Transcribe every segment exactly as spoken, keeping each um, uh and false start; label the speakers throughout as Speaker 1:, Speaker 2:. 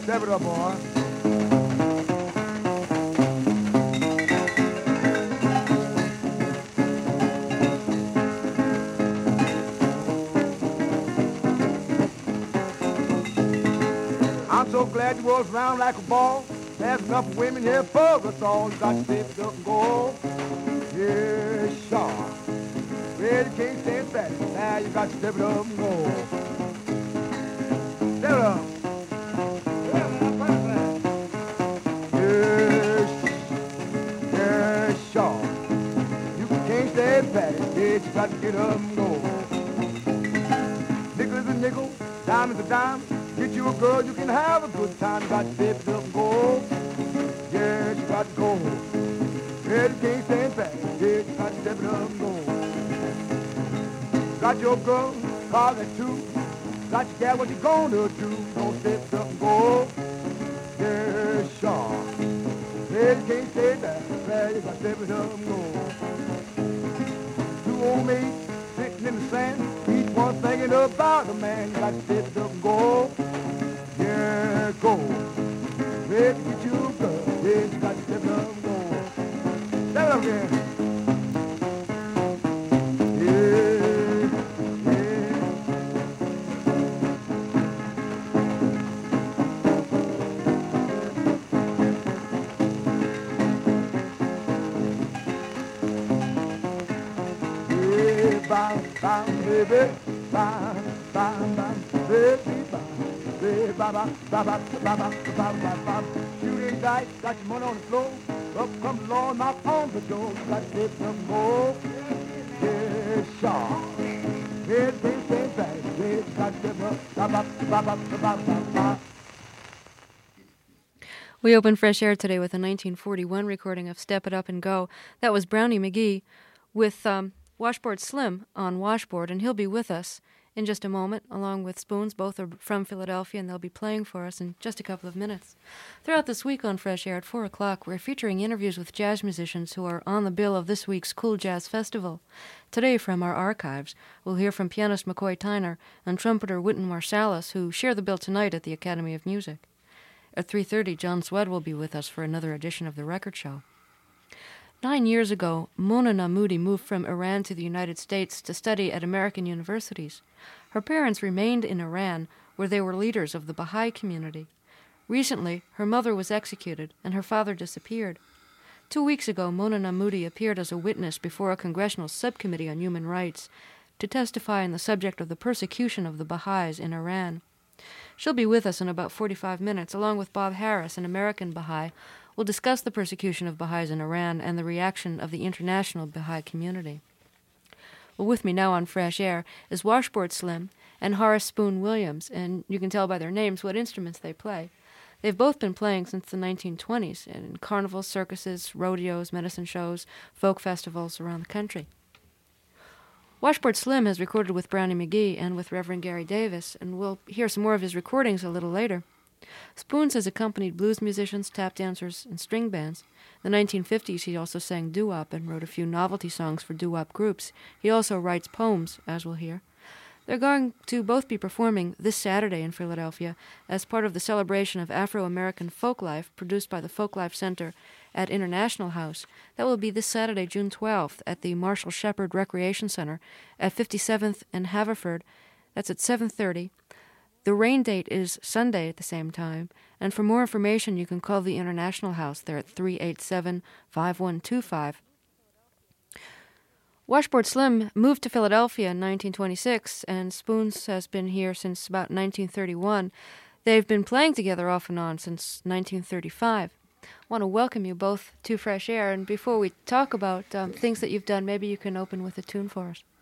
Speaker 1: Step it up, boy. I'm so glad you was round like a ball. There's enough women here for us all. You got to step it up and go. Yeah, sure. Well, you can't stand fast. Now you got to step it up and go. Step it up. Yeah, man, yes, yeah, sure. You can't stand fast. Yeah, you got to get up and go. Nickel is a nickel, dime is a dime. Get you a girl, you can have a good time. You got to step it up and go. Yeah, you got to go. Yeah, you can't stand fast. Yeah, you got to step it up and go. Got your girl, call that too. Got your gal, what you gonna do? Don't step it up and go. Yeah, sure. Yeah, you can't stay fast. Yeah, you got to step it up and go. Two old maids sitting in the sand. Each one thinking about a man. You got to step it up and go. Yeah, go. Ready to get you a girl. Yeah, you got to step it up and go. Step it up again. Yeah, yeah. Yeah, bam, bam, baby. Bam, bam, bam, baby, bam. Shooting dice, got your money on the floor. Up comes the Lord, knock on the door. Got to get some more. Yeah, sure. Yeah, things ain't bad. Yeah, got to
Speaker 2: We opened Fresh Air today with a nineteen forty-one recording of Step It Up and Go. That was Brownie McGhee with um, Washboard Slim on washboard, and he'll be with us in just a moment, along with Spoons. Both are from Philadelphia, and they'll be playing for us in just a couple of minutes. Throughout this week on Fresh Air at four o'clock, we're featuring interviews with jazz musicians who are on the bill of this week's Cool Jazz Festival. Today, from our archives, we'll hear from pianist McCoy Tyner and trumpeter Wynton Marsalis, who share the bill tonight at the Academy of Music. At three thirty, John Swed will be with us for another edition of The Record Show. Nine years ago, Mona Namoudi moved from Iran to the United States to study at American universities. Her parents remained in Iran, where they were leaders of the Baha'i community. Recently, her mother was executed, and her father disappeared. Two weeks ago, Mona Namoudi appeared as a witness before a congressional subcommittee on human rights to testify on the subject of the persecution of the Baha'is in Iran. She'll be with us in about forty-five minutes, along with Bob Harris, an American Baha'i. We'll discuss the persecution of Baha'is in Iran and the reaction of the international Baha'i community. Well, with me now on Fresh Air is Washboard Slim and Horace Spoon Williams, and you can tell by their names what instruments they play. They've both been playing since the nineteen twenties in carnivals, circuses, rodeos, medicine shows, folk festivals around the country. Washboard Slim has recorded with Brownie McGhee and with Reverend Gary Davis, and we'll hear some more of his recordings a little later. Spoons has accompanied blues musicians, tap dancers, and string bands. In the nineteen fifties, he also sang doo-wop and wrote a few novelty songs for doo-wop groups. He also writes poems, as we'll hear. They're going to both be performing this Saturday in Philadelphia as part of the celebration of Afro-American folk life produced by the Folklife Center at International House. That will be this Saturday, June twelfth, at the Marshall Shepard Recreation Center at fifty-seventh and Haverford. That's at seven thirty. The rain date is Sunday at the same time, and for more information you can call the International House there at three eight seven, five one two five. Washboard Slim moved to Philadelphia in nineteen twenty-six, and Spoons has been here since about nineteen thirty-one. They've been playing together off and on since nineteen thirty-five. I want to welcome you both to Fresh Air, and before we talk about um, things that you've done, maybe you can open with a tune for us.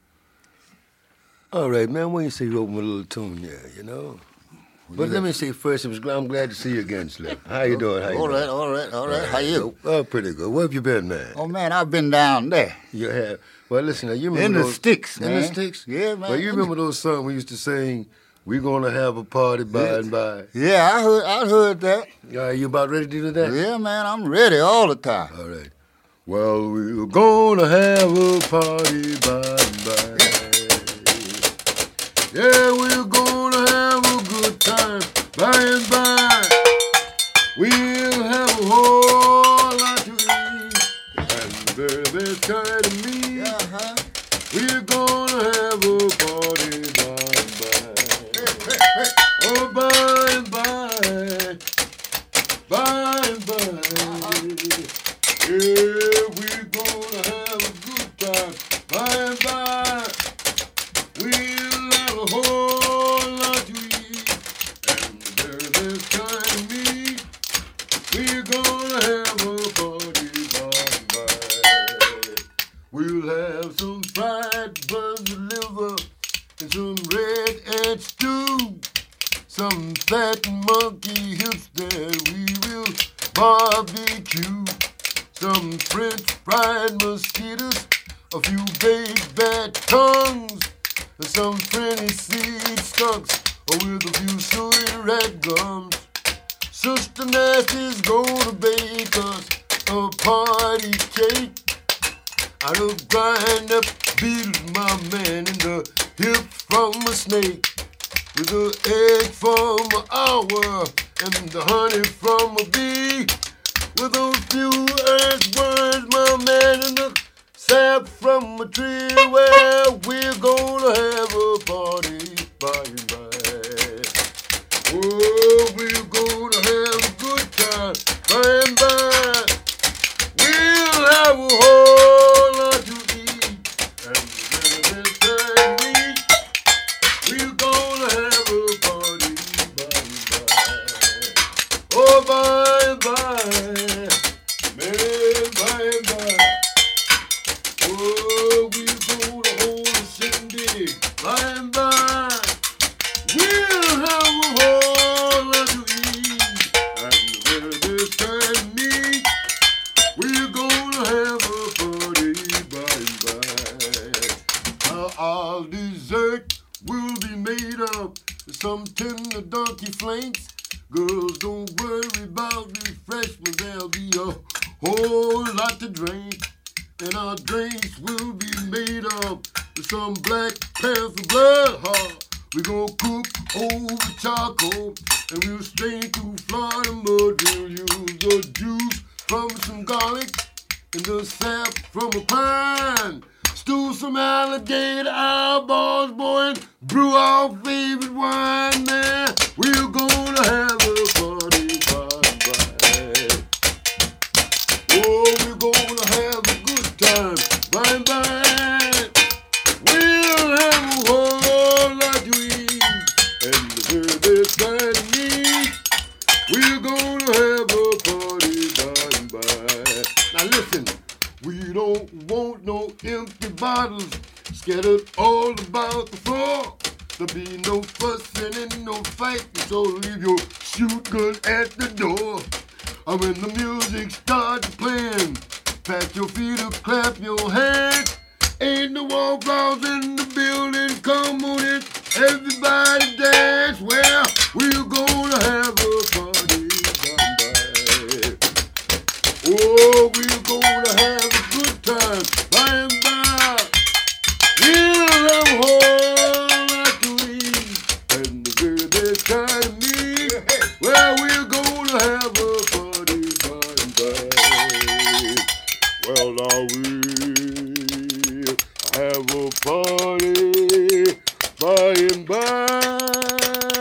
Speaker 3: All right, man, when you say you open with a little tune there, you know? But let me say first, it was, I'm glad to see you again, Slim. How you doing? How you
Speaker 4: all
Speaker 3: doing?
Speaker 4: right, all right, all right. How you?
Speaker 3: Oh, pretty good. Where have you been, man?
Speaker 4: Oh, man, I've been down there.
Speaker 3: You have? Well, listen, now, you remember
Speaker 4: In the
Speaker 3: those,
Speaker 4: sticks,
Speaker 3: In
Speaker 4: man.
Speaker 3: the sticks?
Speaker 4: Yeah, man.
Speaker 3: Well, you remember those songs we used to sing, we're going to have a party by
Speaker 4: Yeah.
Speaker 3: and by?
Speaker 4: Yeah, I heard I heard that.
Speaker 3: Are you about ready to do that?
Speaker 4: Yeah, man, I'm ready all the time.
Speaker 3: All right. Well, we're going to have a party by and by. Yeah, we're going to have a good time by and by. some fat monkey hips that we will barbecue. Some French fried mosquitoes, a few baked bad tongues, and some French seed skunks with a few suet rat gums. Sister Nasty's gonna bake us a party cake out of grind up beetles, my man, and the hip from a snake, with the egg from an owl and the honey from a bee, with those few earthworms, my man, and the sap from a tree. Well, we're gonna have a party by and by. Oh, we're gonna have a good time by and by. We'll have a whole lot to eat, and this time we we're gonna have a party by and by. Oh, by and by, man, by and by. Oh, we're gonna hold a shindig by and by. We'll have a whole lot to eat, and when this time meet, we're gonna have a party by and by. Now our dessert will be made of some tender donkey flanks. Girls, don't worry about refreshments, there'll be a whole lot to drink. And our drinks will be made of some Black Panther blood. Huh? We're gonna cook over charcoal, and we'll strain through Florida mud. We'll use the juice from some garlic and the sap from a pine. Stew some alligator eyeballs, boy, and brew our favorite wine, man. We're gonna have a party by and by. Oh, we're gonna have a good time by and by. We'll have a whole lot to eat, and the very best kind of meat. We're gonna have a party by and by. Now listen, we don't want no empty bottles scattered all about the floor. There'll be no fussing and no fighting, so leave your shoot gun at the door. And when the music starts playing, pat your feet or clap your hands. Ain't no wallflowers in the building, come on in, everybody dance. Well, we're gonna have a party by and by. Oh, we're gonna have a good time by and by. We'll have a whole lot to eat, and the very best kind of meat. Well, we're gonna have a party by and by. Well, now we'll have a party by and by.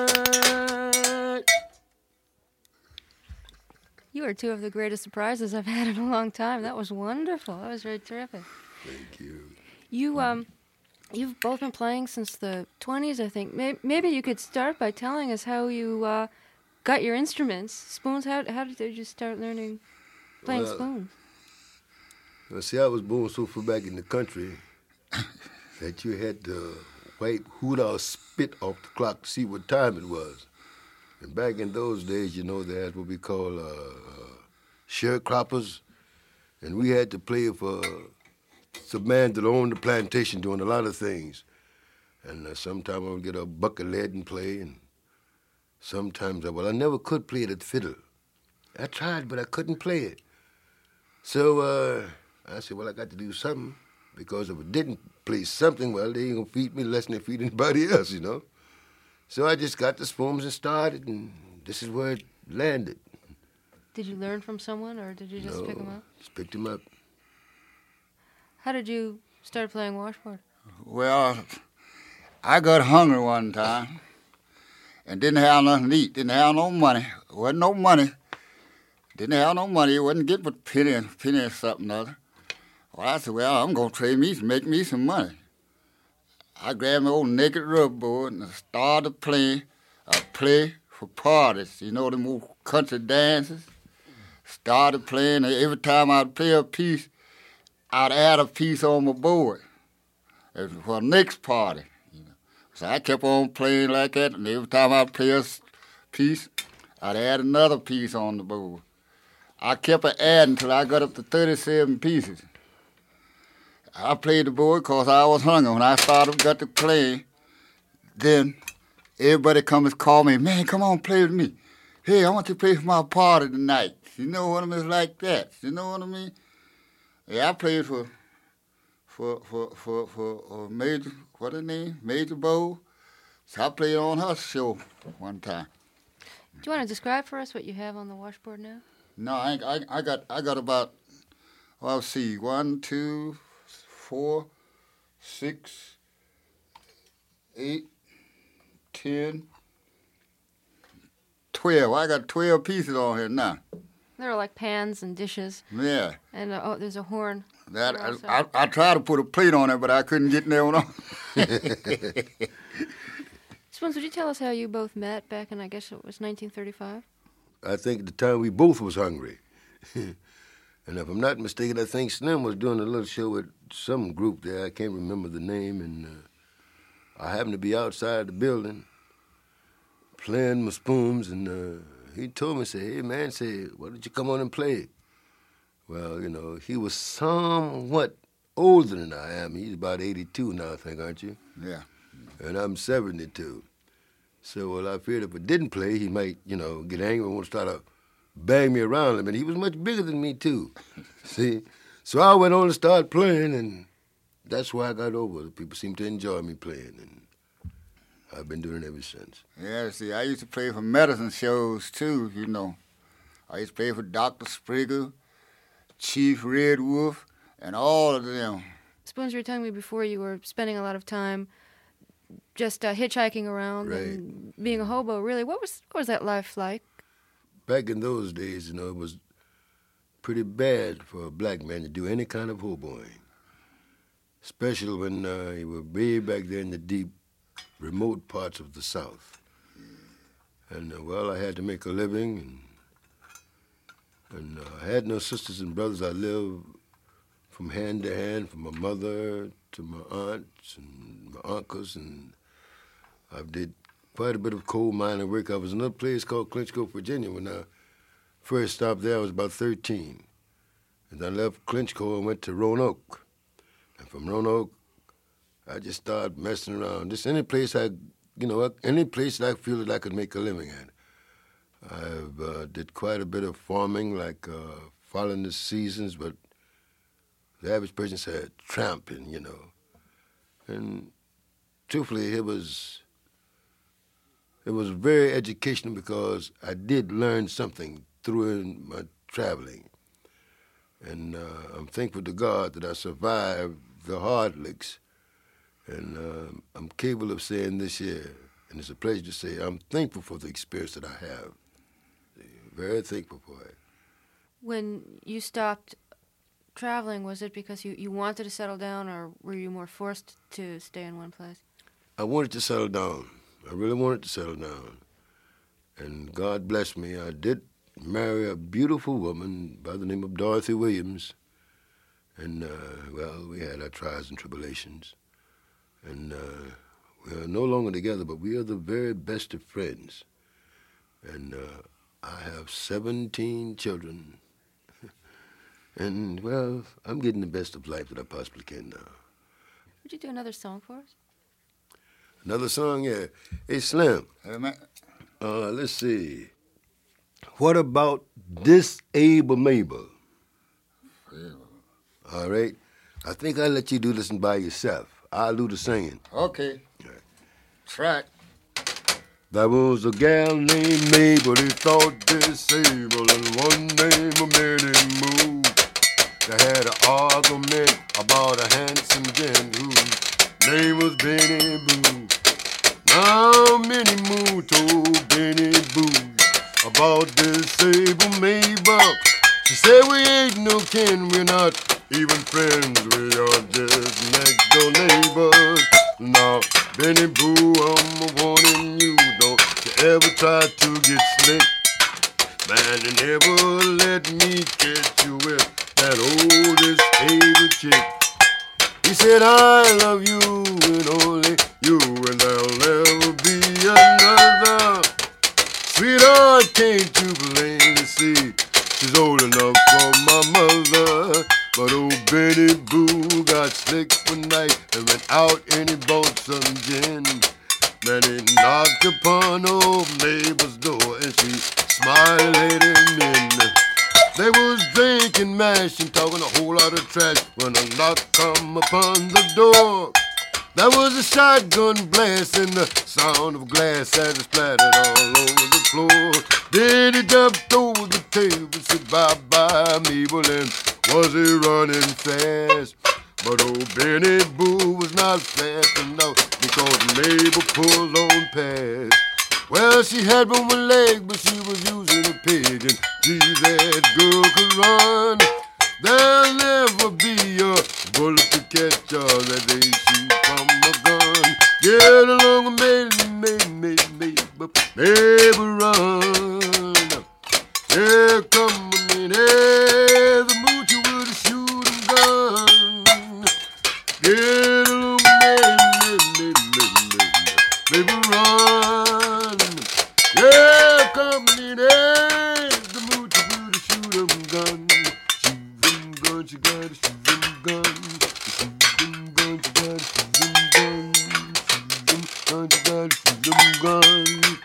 Speaker 2: You are two of the greatest surprises I've had in a long time. That was wonderful. That was very terrific.
Speaker 3: Thank you.
Speaker 2: You um, you've both been playing since the twenties, I think. Maybe, maybe you could start by telling us how you uh, got your instruments, spoons. How how did you start learning playing
Speaker 3: Well,
Speaker 2: spoons?
Speaker 3: Well, see, I was born so far back in the country that you had to wait hoot or spit off the clock to see what time it was. And back in those days, you know, they had what we call uh, uh, sharecroppers, and we had to play for some man that owned the plantation doing a lot of things. And uh, sometimes I would get a bucket of lead and play, and sometimes, I, well, I never could play the fiddle. I tried, but I couldn't play it. So uh, I said, well, I got to do something, because if I didn't play something, well, they ain't gonna feed me less than they feed anybody else, you know. So I just got the spoons and started, and this is where it landed.
Speaker 2: Did you learn from someone, or did you just
Speaker 3: no,
Speaker 2: pick them up?
Speaker 3: Just picked them up.
Speaker 2: How did you start playing washboard?
Speaker 4: Well, I got hungry one time and didn't have nothing to eat, didn't have no money. Wasn't no money. Didn't have no money. Wasn't getting but penny, penny or something or other. Well, I said, well, I'm going to trade me to make me some money. I grabbed my old naked rubber board and I started playing. I play for parties, you know, them old country dances. Started playing, and every time I'd play a piece, I'd add a piece on my board for the next party. You know. So I kept on playing like that, and every time I'd play a piece, I'd add another piece on the board. I kept adding until I got up to thirty-seven pieces. I played the board because I was hungry. When I started, got to play, then everybody come and call me, man, come on, play with me. Hey, I want you to play for my party tonight. You know what I mean? It's like that. You know what I mean? Yeah, I played for for for for for uh, Major, what her name? Major Bowl. So I played on her show one time.
Speaker 2: Do you want to describe for us what you have on the washboard now?
Speaker 4: No, I ain't- I I got I got about, well, let's see, one, two, four, six, eight, ten, twelve. I got twelve pieces on here now.
Speaker 2: There are like pans and dishes,
Speaker 4: Yeah,
Speaker 2: and uh, oh, there's a horn.
Speaker 4: that
Speaker 2: there
Speaker 4: I,
Speaker 2: also.
Speaker 4: I I tried to put a plate on it, but I couldn't get there on.
Speaker 2: Spoons, would you tell us how you both met back in, I guess it was nineteen thirty-five?
Speaker 5: I think at the time we both was hungry. And if I'm not mistaken, I think Slim was doing a little show with some group there. I can't remember the name. And uh, I happened to be outside the building playing my spoons. And uh, he told me, say, hey, man, say, why don't you come on and play? Well, you know, he was somewhat older than I am. He's about eighty-two now, I think, aren't you?
Speaker 4: Yeah.
Speaker 5: And I'm seventy-two. So, well, I feared if I didn't play, he might, you know, get angry and want to start to bang me around him. And he was much bigger than me, too. See? So I went on and started playing, and that's why I got over it. People seem to enjoy me playing, and I've been doing it ever since.
Speaker 4: Yeah, see, I used to play for medicine shows, too, you know. I used to play for Doctor Sprigger, Chief Red Wolf, and all of them.
Speaker 2: Spoons, you were telling me before you were spending a lot of time just uh, hitchhiking around
Speaker 5: Right.
Speaker 2: and being a hobo. Really, what was what was that life like?
Speaker 5: Back in those days, you know, it was pretty bad for a black man to do any kind of hoboing, especially when uh, you were way back there in the deep, remote parts of the South. And, uh, well, I had to make a living, and, and uh, I had no sisters and brothers. I lived from hand to hand, from my mother to my aunts and my uncles, and I did quite a bit of coal mining work. I was in another place called Clinchco, Virginia. When I first stopped there, I was about thirteen. And I left Clinchco and went to Roanoke. And from Roanoke, I just started messing around. Just any place I, you know, any place that I feel that I could make a living at. I uh, did quite a bit of farming, like uh, following the seasons, but the average person said tramping, you know. And truthfully, it was it was very educational because I did learn something through my traveling. And uh, I'm thankful to God that I survived the hard licks. And uh, I'm capable of saying this year, and it's a pleasure to say, I'm thankful for the experience that I have. Very thankful for it.
Speaker 2: When you stopped traveling, was it because you, you wanted to settle down, or were you more forced to stay in one place?
Speaker 5: I wanted to settle down. I really wanted to settle down. And God bless me, I did marry a beautiful woman by the name of Dorothy Williams. And, uh, well, we had our trials and tribulations. And uh, we are no longer together, but we are the very best of friends. And uh, I have seventeen children. And, well, I'm getting the best of life that I possibly can now.
Speaker 2: Would you do another song for us?
Speaker 5: Another song, yeah. Hey, Slim.
Speaker 4: Hey, man.
Speaker 5: Uh, let's see. What about Disable Mabel? All right. I think I'll let you do this one by yourself. I'll do the singing.
Speaker 4: Okay. Track.
Speaker 5: There was a gal named Mabel who thought disabled, and one day my made him move. They had an argument about a handsome gent whose name was Benny Boo. Now Minnie Moo told Benny Boo about disabled Mabel. She said we ain't no kin, we're not even friends, we are just next door neighbors. Now, Benny Boo, I'm warning you, don't you ever try to get slick. Man, you never let me catch you with that old disabled chick. He said, I love you and only you, and there'll never be another. Sweet Lord, can't you plainly see she's old enough for my mother? But old Benny Boo got slick one night and went out and he bought some gin. Then he knocked upon old Mabel's door and she smiled at him in. They was drinking mash and talking a whole lot of trash when a knock come upon the door. There was a shotgun blast and the sound of glass as it splattered all over the floor. Then he jumped over the table and said bye-bye, Mabel, and was he running fast? But old Benny Boo was not fast enough because Mabel pulled on past. Well, she had but one leg, but she was using a pig, and gee, that girl could run. There'll never be a bullet to catch her that they shoot from a gun. Get along, maybe, maybe, maybe, maybe run. Here come in, hey, the moocher with a shooting gun. Get along, maybe, maybe, maybe, maybe run. Here come in, hey, the moocher with a shooting gun. She got a shooting gun, shooting gun, she got a shooting gun, shooting gun, she got a shooting gun.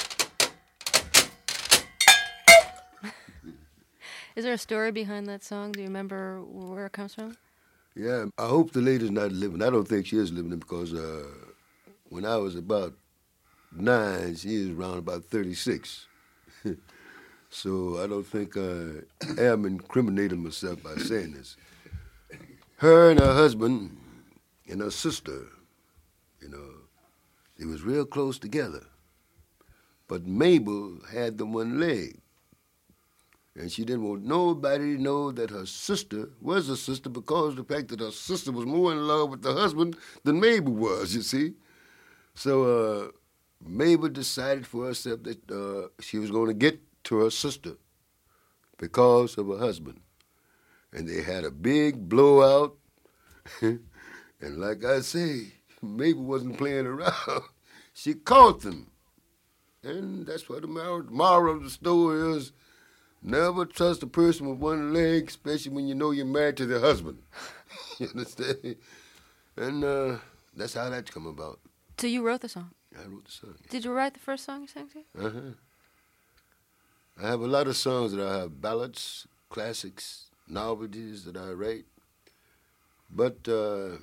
Speaker 2: Is there a story behind that song? Do you remember where it comes from?
Speaker 5: Yeah, I hope the lady's not living. I don't think she is living because uh, when I was about nine, she is around about thirty-six. So I don't think uh, I am incriminating myself by saying this. Her and her husband and her sister, you know, they was real close together. But Mabel had the one leg. And she didn't want nobody to know that her sister was a sister because of the fact that her sister was more in love with the husband than Mabel was, you see. So uh, Mabel decided for herself that uh, she was going to get to her sister because of her husband. And they had a big blowout. And like I say, Mabel wasn't playing around. She caught them. And that's what the moral of the story is. Never trust a person with one leg, especially when you know you're married to their husband. You understand? And uh, that's how that come about.
Speaker 2: So you wrote the song?
Speaker 5: I wrote the song. Yeah.
Speaker 2: Did you write the first song you sang to?
Speaker 5: Uh-huh. I have a lot of songs that I have ballads, classics, novelties that I write. But uh,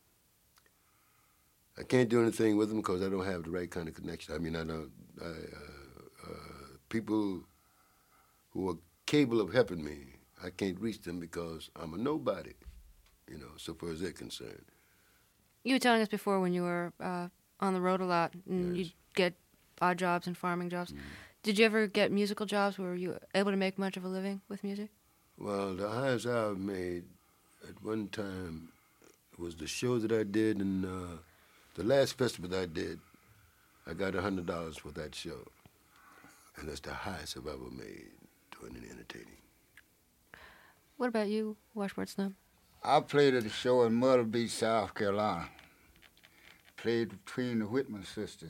Speaker 5: I can't do anything with them because I don't have the right kind of connection. I mean, I don't. I, uh, uh, people who are capable of helping me, I can't reach them because I'm a nobody, you know, so far as they're concerned.
Speaker 2: You were telling us before when you were uh, on the road a lot and
Speaker 5: Yes.
Speaker 2: you'd get odd jobs and farming jobs.
Speaker 5: Mm.
Speaker 2: Did you ever get musical jobs? Were you able to make much of a living with music?
Speaker 5: Well, the highest I've made at one time was the show that I did, and uh, the last festival that I did, I got one hundred dollars for that show. And that's the highest I've ever made doing any entertaining.
Speaker 2: What about you, Washboard Slim?
Speaker 4: I played at a show in Myrtle Beach, South Carolina. Played between the Whitman sisters.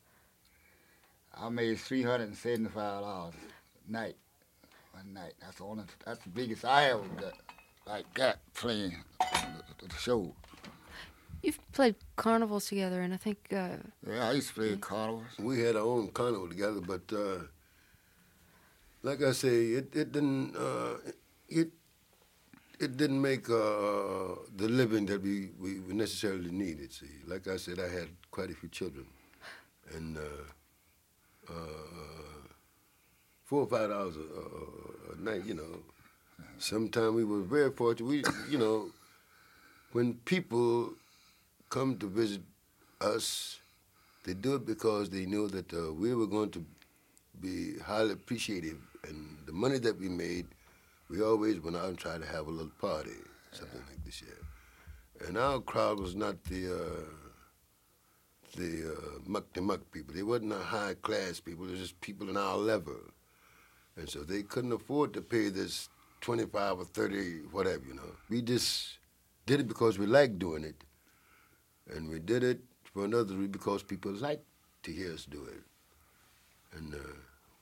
Speaker 4: I made three hundred seventy-five dollars a night, one night. That's the only, that's the biggest I ever got, like that, playing the, the show.
Speaker 2: You've played carnivals together, and I think... Uh,
Speaker 4: Yeah, I used to play carnivals.
Speaker 5: We had our own carnival together, but uh, like I say, it, it didn't uh, it it didn't make uh, the living that we, we necessarily needed. See, like I said, I had quite a few children, and uh, uh, four or five dollars a, a, a night, you know. Sometimes we were very fortunate. We, you know, when people come to visit us, they do it because they knew that uh, we were going to be highly appreciative. And the money that we made, we always went out and tried to have a little party, something like this year. And our crowd was not the uh, the uh, muck-de-muck people. They wasn't the high-class people. They were just people in our level. And so they couldn't afford to pay this twenty-five or thirty, whatever, you know. We just did it because we liked doing it. And we did it for another reason because people like to hear us do it. And uh, we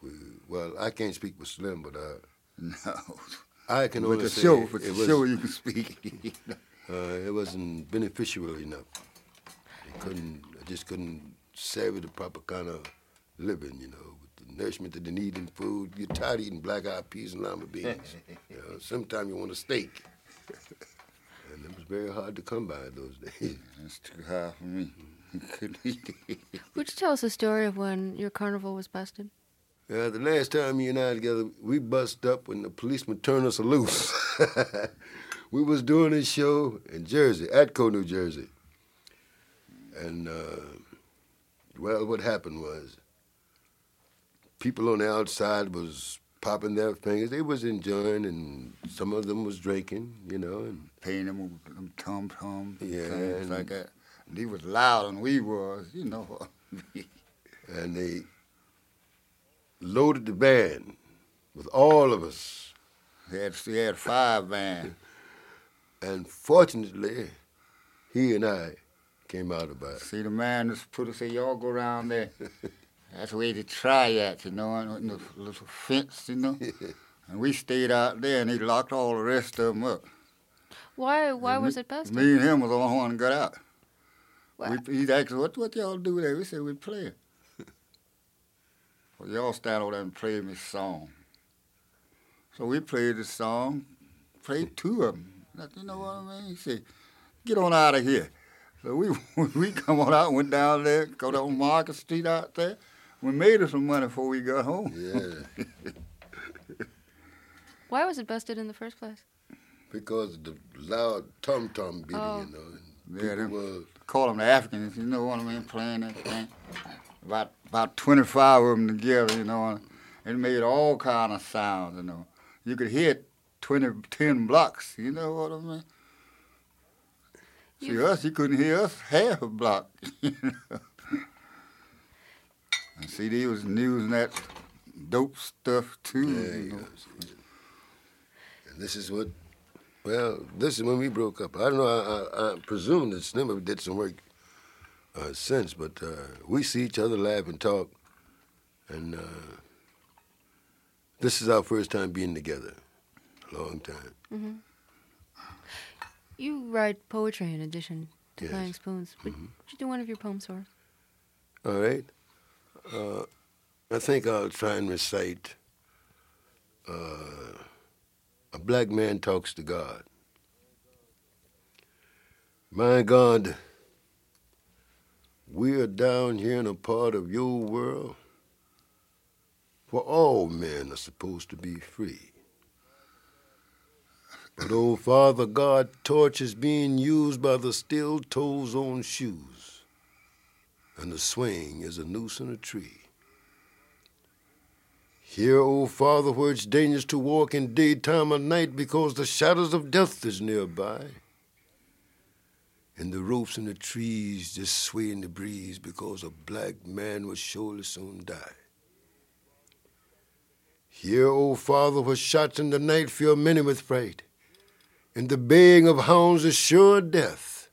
Speaker 5: well, I can't speak for Slim, but uh,
Speaker 4: No.
Speaker 5: I can
Speaker 4: With
Speaker 5: only
Speaker 4: the
Speaker 5: say
Speaker 4: show, with
Speaker 5: it,
Speaker 4: the
Speaker 5: was,
Speaker 4: show you can speak.
Speaker 5: uh, it wasn't beneficial enough. I couldn't, I just couldn't savor the proper kind of living, you know, with the nourishment that they need in food. You're tired of eating black-eyed peas and lima beans. You know, sometimes you want a steak. And it was very hard to come by those days.
Speaker 4: That's too high for me. Couldn't eat it.
Speaker 2: Would you tell us a story of when your carnival was busted?
Speaker 5: Uh, the last time you and I together, we bust up when the policeman turned us loose. We was doing a show in Jersey, Atco, New Jersey. And, uh, well, what happened was people on the outside was popping their fingers. They was enjoying, and some of them was drinking, you know. And
Speaker 4: Paying them with them tom-toms and
Speaker 5: Yeah,
Speaker 4: things
Speaker 5: and-
Speaker 4: like that. And he was louder than we was, you know.
Speaker 5: and they loaded the van with all of us.
Speaker 4: He had, he had five vans.
Speaker 5: And fortunately, he and I came out about it.
Speaker 4: See, the man just put us, say, y'all go around there. That's the way to try at, you know, and the little fence, you know. And we stayed out there, and he locked all the rest of them up.
Speaker 2: Why Why
Speaker 4: And
Speaker 2: was
Speaker 4: me,
Speaker 2: it busted?
Speaker 4: Me and him was the only one that got out.
Speaker 2: Why-
Speaker 4: We, he asked us, what, what y'all do there? We said, we play. Well, y'all stand over there and play me song. So we played the song, played two of them. You know what I mean? He said, get on out of here. So we we come on out, went down there, go down Market Street out there. We made us some money before we got home.
Speaker 5: Yeah,
Speaker 2: Why was it busted in the first place?
Speaker 5: because of the loud tom-tom beating,
Speaker 2: Oh.
Speaker 5: you know. And
Speaker 4: Yeah,
Speaker 5: people
Speaker 4: them-
Speaker 5: were,
Speaker 4: Call them the Africans, you know what I mean, playing that thing. About about twenty-five of them together, you know, and it made all kind of sounds, you know. You could hear it twenty, ten blocks, you know what I mean? See,
Speaker 2: You-
Speaker 4: us, you couldn't hear us half a block. You know? And see, they was using that dope stuff too.
Speaker 5: yeah,
Speaker 4: you
Speaker 5: you
Speaker 4: know.
Speaker 5: know, see. And this is what, well, this is when we broke up. I don't know, I, I, I presume that Slim did some work uh, since, but uh, we see each other, laugh and talk, and uh, this is our first time being together. A long time.
Speaker 2: Mm-hmm. You write poetry in addition to
Speaker 5: Yes.
Speaker 2: playing spoons. Would,
Speaker 5: Mhm.
Speaker 2: would you do one of your poems for us?
Speaker 5: All right. Uh, I think I'll try and recite uh, A Black Man Talks to God. My God, we are down here in a part of your world where all men are supposed to be free. But, oh, Father God, torch is being used by the steel toes on shoes, and the swing is a noose in a tree. Here, O Father, where it's dangerous to walk in daytime or night because the shadows of death is nearby, and the ropes in the trees just sway in the breeze because a black man will surely soon die. Here, O Father, where shots in the night fill many with fright, and the baying of hounds is sure death.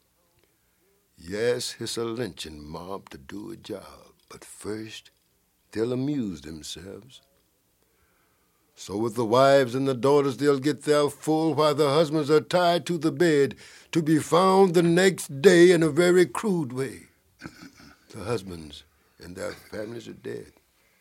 Speaker 5: Yes, it's a lynching mob to do a job, but first they'll amuse themselves. So with the wives and the daughters they'll get their full while the husbands are tied to the bed to be found the next day in a very crude way. The husbands and their families are dead.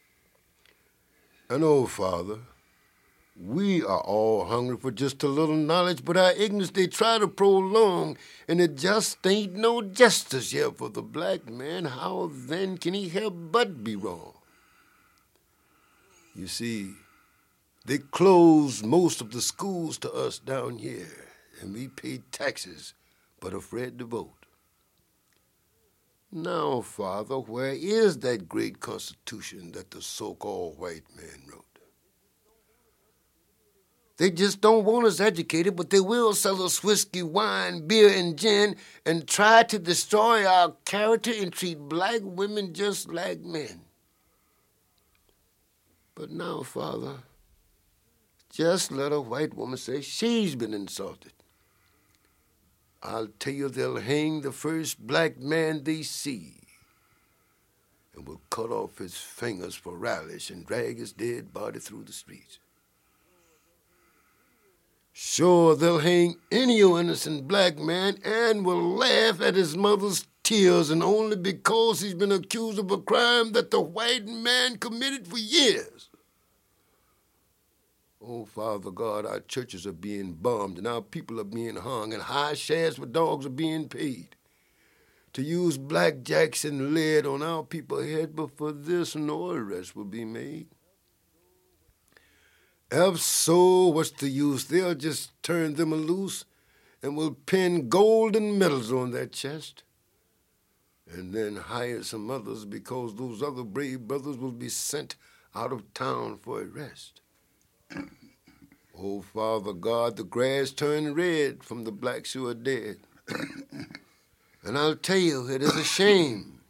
Speaker 5: And oh, Father, we are all hungry for just a little knowledge, but our ignorance they try to prolong, and it just ain't no justice here for the black man. How then can he help but be wrong? You see, they closed most of the schools to us down here, and we paid taxes, but afraid to vote. Now, Father, where is that great Constitution that the so-called white man wrote? They just don't want us educated, but they will sell us whiskey, wine, beer, and gin, and try to destroy our character and treat black women just like men. But now, Father, just let a white woman say she's been insulted. I'll tell you they'll hang the first black man they see. and will cut off his fingers for relish and drag his dead body through the streets. Sure, they'll hang any innocent black man and will laugh at his mother's tears, and only because he's been accused of a crime that the white man committed for years. Oh, Father God, our churches are being bombed and our people are being hung and high shafts with dogs are being paid to use blackjacks and lead on our people's head, but for this no arrest will be made. If so, what's the use? They'll just turn them loose and will pin golden medals on their chest and then hire some others because those other brave brothers will be sent out of town for arrest. Oh, Father God, the grass turned red from the blacks who are dead. And I'll tell you, it is a shame.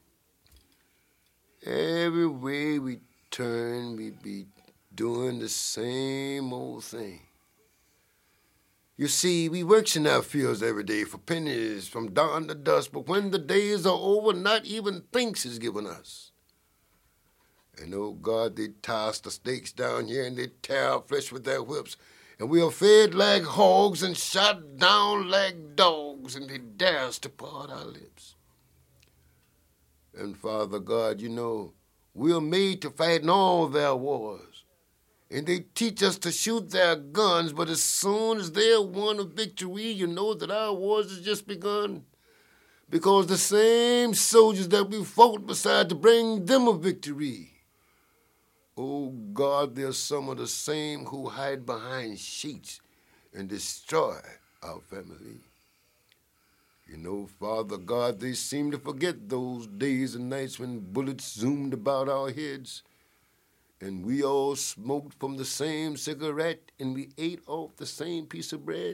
Speaker 5: Every way we turn, we be doing the same old thing. You see, we works in our fields every day for pennies from dawn to dusk, but when the days are over, not even thanks is given us. And oh God, they toss the stakes down here and they tear our flesh with their whips, and we are fed like hogs and shot down like dogs, and they dare us to part our lips. And Father God, you know, we are made to fight in all their wars. And they teach us to shoot their guns, but as soon as they're won a victory, you know that our wars has just begun. Because the same soldiers that we fought beside to bring them a victory, oh God, there's some of the same who hide behind sheets and destroy our family. You know, Father God, they seem to forget those days and nights when bullets zoomed about our heads, and we all smoked from the same cigarette, and we ate off the same piece of bread.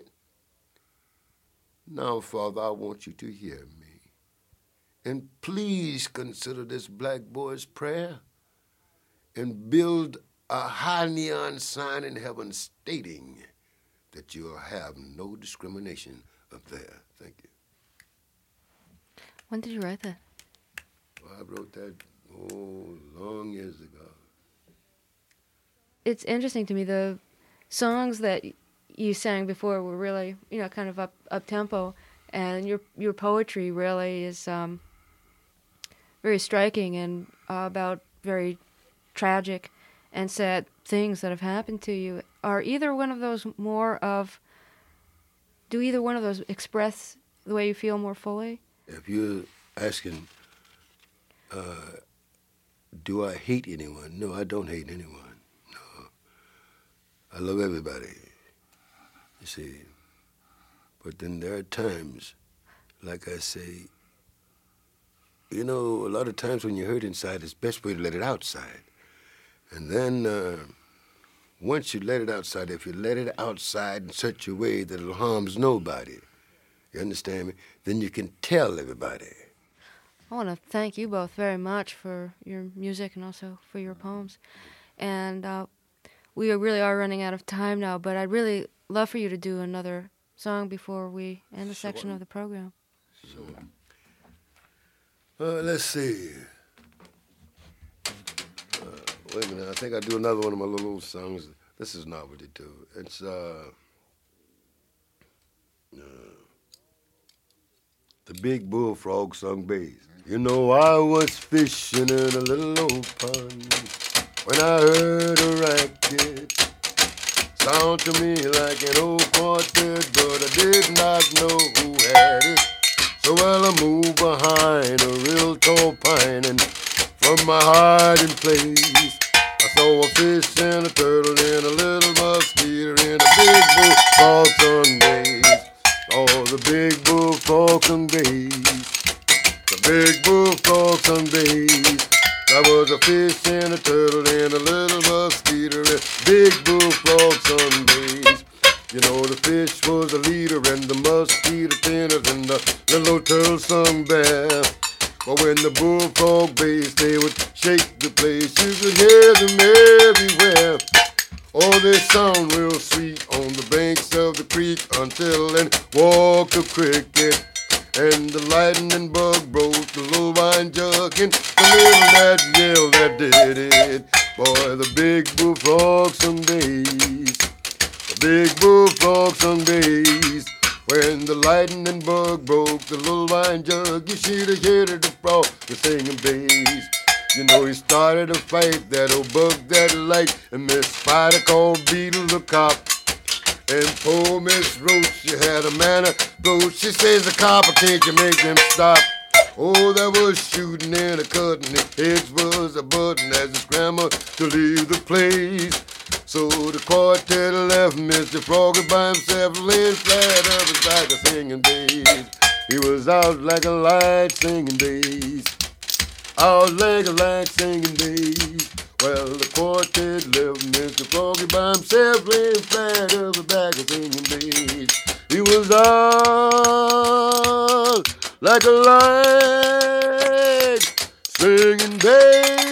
Speaker 5: Now, Father, I want you to hear me. And please consider this black boy's prayer and build a high neon sign in heaven stating that you'll have no discrimination up there. Thank you.
Speaker 2: When did you write that?
Speaker 5: Well, I wrote that, oh, long years ago.
Speaker 2: It's interesting to me, the songs that you sang before were really, you know, kind of up up tempo, and your your poetry really is um, very striking and uh, about very tragic and sad things that have happened to you. Are either one of those more of, do either one of those express the way you feel more fully?
Speaker 5: If you're asking, uh, do I hate anyone? No, I don't hate anyone. I love everybody, you see. But then there are times, like I say, you know, a lot of times when you're hurt inside, it's best way to let it outside. And then uh, once you let it outside, if you let it outside in such a way that it harms nobody, you understand me, then you can tell everybody.
Speaker 2: I want to thank you both very much for your music and also for your poems. And uh, we really are running out of time now, but I'd really love for you to do another song before we end the
Speaker 5: Sure.
Speaker 2: section of the program.
Speaker 5: So, uh, let's see. Uh, wait a minute, I think I'll do another one of my little old songs. This is novelty, too. It's, uh, uh, the Big Bullfrog sung bass. You know, I was fishing in a little old pond when I heard a racket sound to me like an old quartet, but I did not know who had it. So well, I moved behind a real tall pine, and from my hiding place, I saw a fish and a turtle and a little mosquito and a big bullfrog sung bass. Oh, the big bullfrog sung bass. The big bullfrog sung bass. There was a fish and a turtle and a little mosquito and big bullfrog sung bass. You know, the fish was the leader and the mosquito tenor and the little turtle sung bass. But when the bullfrog bass, they would shake the place. You could hear them everywhere. Oh, they sound real sweet on the banks of the creek until then walked a cricket. And the lightning bug broke the little wine jug and the little that yell that did it. Boy, the big bullfrog sung days, the big bullfrog sung days. When the lightning bug broke the little wine jug, you should have heard the frog was singing bass. You know he started a fight, that old bug that light, and Miss Spider called Beetle the cop. And poor Miss Roach, she had a manner, though she says the copper, can't you make them stop? Oh, there was shooting and a cutting, and heads was a button as they scrambled to leave the place. So the quartet left Mister Froggy by himself, laying flat up his back a singing days. He was out like a light singing days, out like a light singing days. Well, the quartet left Mister Froggy by himself, laying flat up his back a singing days. He was out like a light singing days.